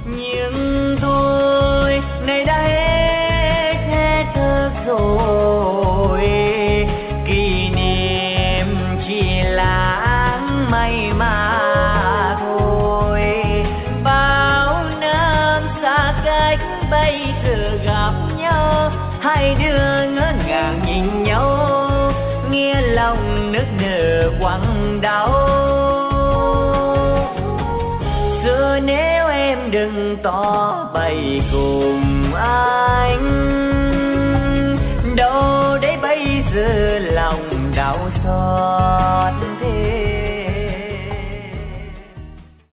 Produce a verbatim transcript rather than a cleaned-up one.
Nhưng tôi nay đã hết hết thức rồi, kỷ niệm chỉ là may mà thôi. Bao năm xa cách bây giờ gặp nhau, hai đứa ngỡ ngàng nhìn nhau, nghe lòng nức nở quặn đau. Giờ nếu em đừng tỏ bày cùng anh, đâu đấy bây giờ lòng đau xót.